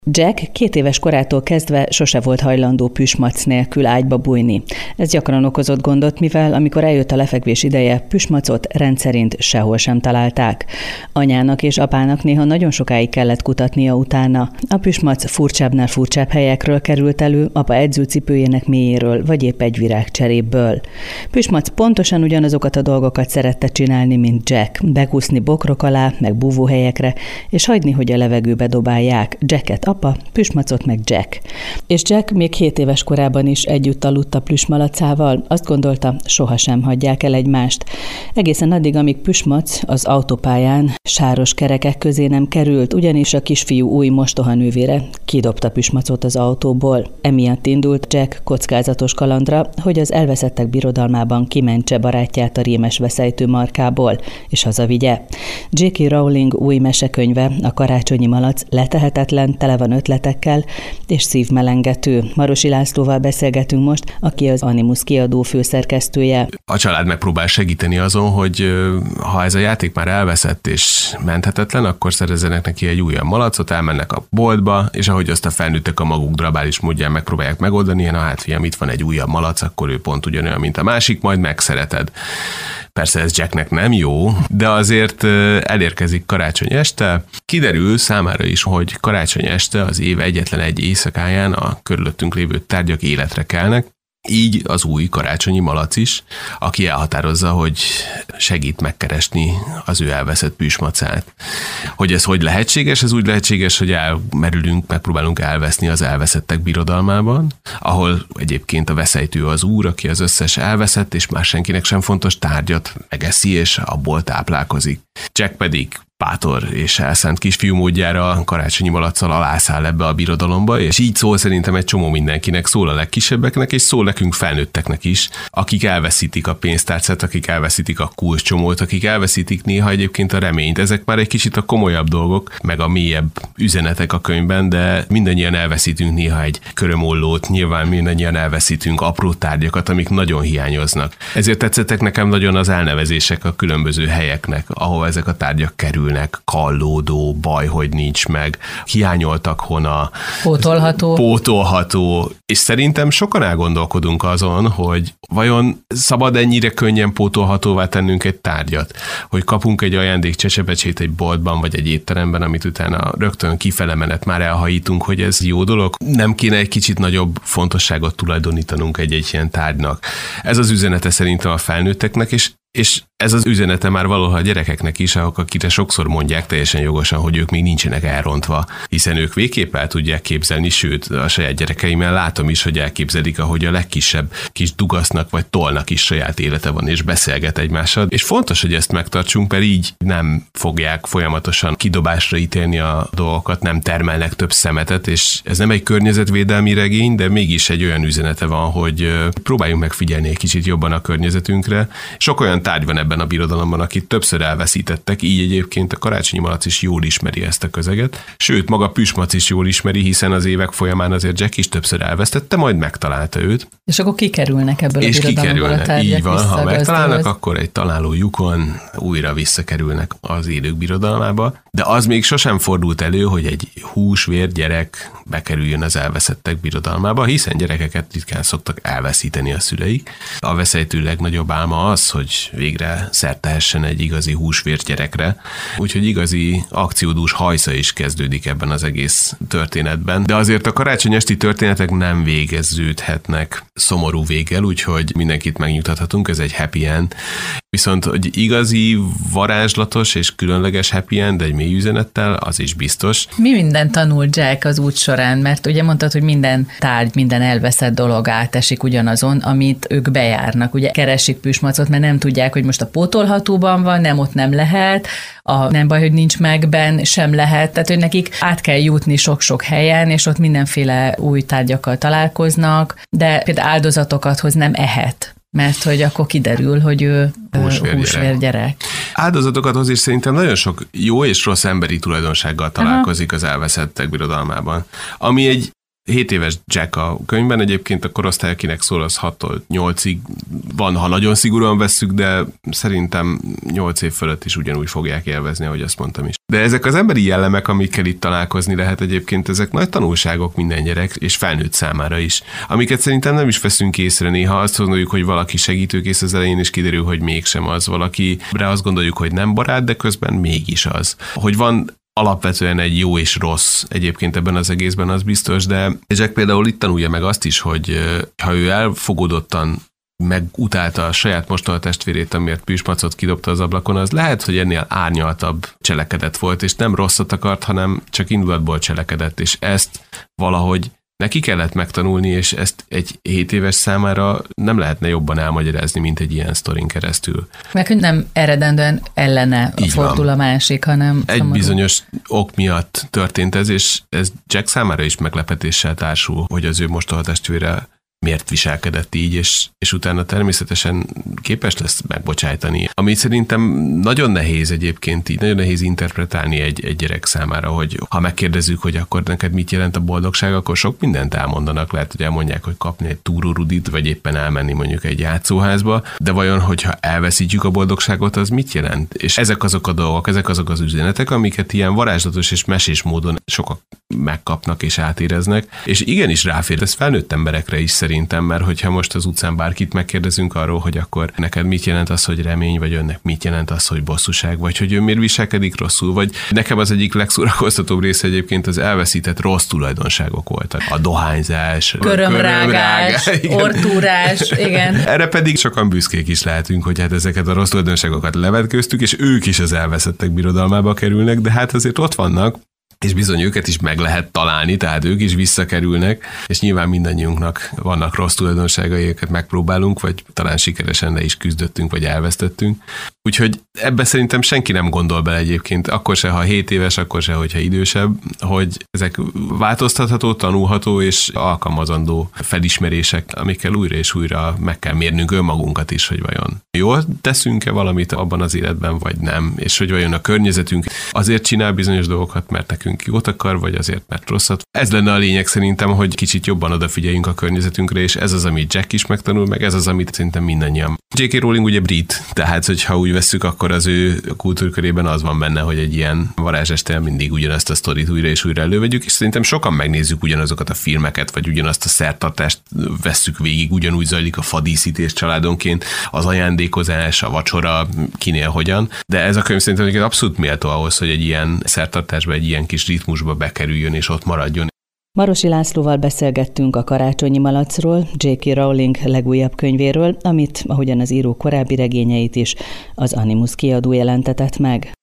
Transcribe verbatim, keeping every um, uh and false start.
Jack két éves korától kezdve sose volt hajlandó püsmac nélkül ágyba bújni. Ez gyakran okozott gondot, mivel amikor eljött a lefekvés ideje, püsmacot rendszerint sehol sem találták. Anyának és apának néha nagyon sokáig kellett kutatnia utána. A püsmac furcsábbnál furcsább helyekről került elő, apa edzőcipőjének mélyéről, vagy épp egy virágcserépből. Püsmac pontosan ugyanazokat a dolgokat szerette csinálni, mint Jack. Bekúszni bokrok alá, meg búvóhelyekre, és hagyni, hogy a levegőbe dobálják. Jacket apa, püsmacot meg Jack. És Jack még hét éves korában is együtt aludt a plüsmalacával, azt gondolta, sohasem hagyják el egymást. Egészen addig, amíg Püsmac az autópályán sáros kerekek közé nem került, ugyanis a kisfiú új mostohanővére kidobta Püsmacot az autóból. Emiatt indult Jack kockázatos kalandra, hogy az elveszettek birodalmában kimentse barátját a rémes veszejtő markából, és hazavigye. dzsé ká. Rowling új mesekönyve, a Karácsonyi malac letehetetlen, tele van ötletekkel és szívmelengető. Marosi Lászlóval beszélgetünk most, aki az Animus kiadó főszerkesztője. A család megpróbál segíteni azon, hogy ha ez a játék már elveszett és menthetetlen, akkor szerezzenek neki egy újabb malacot, elmennek a boltba, és ahogy azt a felnőttek a maguk drabális módján megpróbálják megoldani, na hát fiam, itt van egy újabb malac, akkor ő pont ugyanolyan, mint a másik, majd megszereted. Persze ez Jacknek nem jó, de azért elérkezik karácsony este. Kiderül számára is, hogy karácsony este az év egyetlen egy éjszakáján a körülöttünk lévő tárgyak életre kelnek. Így az új karácsonyi malac is, aki elhatározza, hogy segít megkeresni az ő elveszett püsmacát. Hogy ez hogy lehetséges? Ez úgy lehetséges, hogy elmerülünk, megpróbálunk elveszni az elveszettek birodalmában, ahol egyébként a veszejtő az úr, aki az összes elveszett és már senkinek sem fontos tárgyat megeszi, és abból táplálkozik. Jack pedig bátor és elszánt kisfiú módjára karácsonyi malacsal alászáll ebbe a birodalomba, és így szól szerintem egy csomó mindenkinek, szól a legkisebbeknek, és szól nekünk felnőtteknek is, akik elveszítik a pénztárcát, akik elveszítik a kulcscsomót, akik elveszítik néha egyébként a reményt. Ezek már egy kicsit a komolyabb dolgok, meg a mélyebb üzenetek a könyvben, de mindannyian elveszítünk néha egy körömollót, nyilván mindannyian elveszítünk apró tárgyakat, amik nagyon hiányoznak. Ezért tetszettek nekem nagyon az elnevezések a különböző helyeknek, ahol ezek a tárgyak kerülnek. Kallódó, baj, hogy nincs meg, hiányoltak hona, pótolható. pótolható, és szerintem sokan elgondolkodunk azon, hogy vajon szabad ennyire könnyen pótolhatóvá tennünk egy tárgyat, hogy kapunk egy ajándék csecsebecsét egy boltban, vagy egy étteremben, amit utána rögtön kifele menet már elhajítunk, hogy ez jó dolog. Nem kéne egy kicsit nagyobb fontosságot tulajdonítanunk egy-egy ilyen tárgynak. Ez az üzenete szerintem a felnőtteknek, és És ez az üzenete már valahol a gyerekeknek is, akikre sokszor mondják teljesen jogosan, hogy ők még nincsenek elrontva, hiszen ők végképp el tudják képzelni, sőt, a saját gyerekeimmel látom is, hogy elképzelik, ahogy a legkisebb kis dugasznak vagy tollnak is saját élete van, és beszélget egymással. És fontos, hogy ezt megtartsunk, mert így nem fogják folyamatosan kidobásra ítélni a dolgokat, nem termelnek több szemetet, és ez nem egy környezetvédelmi regény, de mégis egy olyan üzenete van, hogy próbáljunk megfigyelni egy kicsit jobban a környezetünkre. Sok olyan tárgy van ebben a birodalomban, akit többször elveszítettek, így egyébként a karácsonyi malac is jól ismeri ezt a közeget. Sőt, maga Püsmac is jól ismeri, hiszen az évek folyamán azért Jack is többször elvesztette, majd megtalálta őt. És akkor kikerülnek ebből és a birodalomból a tárgyak. Így van, ha megtalálnak, akkor egy találó lyukon újra visszakerülnek az élők birodalmába. De az még sosem fordult elő, hogy egy húsvér gyerek bekerüljön az elveszettek birodalmába, hiszen gyerekeket ritkán szoktak elveszíteni a szüleik. A veszejtő legnagyobb álma az, hogy végre szert tehessen egy igazi húsvér gyerekre. Úgyhogy igazi akciódús hajsza is kezdődik ebben az egész történetben. De azért a karácsony esti történetek nem végeződhetnek szomorú véggel, úgyhogy mindenkit megnyugtathatunk, ez egy happy end. Viszont, hogy igazi, varázslatos és különleges happy end egy mély üzenettel, az is biztos. Mi minden tanul Jack az út során? Mert ugye mondtad, hogy minden tárgy, minden elveszett dolog átesik ugyanazon, amit ők bejárnak. Ugye keresik Püsmacot, mert nem tudják, hogy most a pótolhatóban van, nem, ott nem lehet, a nem baj, hogy nincs megben, sem lehet. Tehát, hogy nekik át kell jutni sok-sok helyen, és ott mindenféle új tárgyakkal találkoznak, de például áldozatokat hoz nem ehet. Mert hogy akkor kiderül, hogy ő húsvér, húsvér gyerek. gyerek. Áldozatokat hoz is szerintem nagyon sok jó és rossz emberi tulajdonsággal találkozik az elveszettek birodalmában. Ami egy hét éves Jack a könyvben, egyébként a korosztály, akinek szól, az hattól nyolcig van, ha nagyon szigorúan vesszük, de szerintem nyolc év fölött is ugyanúgy fogják élvezni, ahogy azt mondtam is. De ezek az emberi jellemek, amikkel itt találkozni lehet egyébként, ezek nagy tanulságok minden gyerek, és felnőtt számára is, amiket szerintem nem is veszünk észre néha. Azt gondoljuk, hogy valaki segítőkész az elején, és kiderül, hogy mégsem az. Valakire azt gondoljuk, hogy nem barát, de közben mégis az. Hogy van alapvetően egy jó és rossz egyébként ebben az egészben, az biztos, de Jack például itt tanulja meg azt is, hogy ha ő elfogadottan megutálta a saját mostohatestvérét, amiért Püspmacot kidobta az ablakon, az lehet, hogy ennél árnyaltabb cselekedet volt, és nem rosszat akart, hanem csak indulatból cselekedett, és ezt valahogy neki kellett megtanulni, és ezt egy hét éves számára nem lehetne jobban elmagyarázni, mint egy ilyen sztorin keresztül. Meg hogy nem eredendően ellene Így fordul van. a másik, hanem egy szomorú. bizonyos ok miatt történt ez, és ez Jack számára is meglepetéssel társul, hogy az ő mostohatestvére miért viselkedett így, és, és utána természetesen képes lesz megbocsájtani. Ami szerintem nagyon nehéz egyébként így, nagyon nehéz interpretálni egy, egy gyerek számára, hogy ha megkérdezzük, hogy akkor neked mit jelent a boldogság, akkor sok mindent elmondanak. Lehet, hogy elmondják, hogy kapni egy túrórudit, vagy éppen elmenni mondjuk egy játszóházba, de vajon, hogyha elveszítjük a boldogságot, az mit jelent? És ezek azok a dolgok, ezek azok az üzenetek, amiket ilyen varázslatos és mesés módon sokak megkapnak és átéreznek, és igenis ráfér, ez felnőtt emberekre is szerintem, mert hogyha most az utcán bárkit megkérdezünk arról, hogy akkor neked mit jelent az, hogy remény, vagy önnek mit jelent az, hogy bosszúság, vagy hogy ő miért viselkedik rosszul, vagy nekem az egyik legszórakoztatóbb része egyébként az elveszített rossz tulajdonságok voltak. A dohányzás, körömrágás, ortúrás, igen. Erre pedig sokan büszkék is lehetünk, hogy hát ezeket a rossz tulajdonságokat levetköztük, és ők is az elveszettek birodalmába kerülnek, de hát azért ott vannak, és bizony őket is meg lehet találni, tehát ők is visszakerülnek, és nyilván mindannyiunknak vannak rossz tulajdonságai, őket megpróbálunk, vagy talán sikeresen le is küzdöttünk, vagy elvesztettünk. Úgyhogy ebbe szerintem senki nem gondol bele egyébként, akkor se, ha hét éves, akkor se, hogyha idősebb, hogy ezek változtatható, tanulható és alkalmazandó felismerések, amikkel újra és újra meg kell mérnünk önmagunkat is, hogy vajon jól teszünk-e valamit abban az életben, vagy nem, és hogy vajon a környezetünk azért csinál bizonyos dolgokat, mert nekünk jót akar, vagy azért, mert rosszat. Ez lenne a lényeg szerintem, hogy kicsit jobban odafigyeljünk a környezetünkre, és ez az, amit Jack is megtanul, meg ez az, amit szerintem mindannyian. jé ká. Rowling ugye brit, tehát hogyha úgy vesszük, akkor az ő kultúrkörében az van benne, hogy egy ilyen varázsestel mindig ugyanazt a sztorit újra és újra elővegyük, és szerintem sokan megnézzük ugyanazokat a filmeket, vagy ugyanazt a szertartást vesszük végig, ugyanúgy zajlik a fadíszítés családonként, az ajándékozás, a vacsora, kinél hogyan, de ez a könyv szerintem abszolút méltó ahhoz, hogy egy ilyen szertartásba, egy ilyen kis ritmusba bekerüljön és ott maradjon. Marosi Lászlóval beszélgettünk a Karácsonyi malacról, jé ká. Rowling legújabb könyvéről, amit, ahogyan az író korábbi regényeit is, az Animus kiadó jelentetett meg.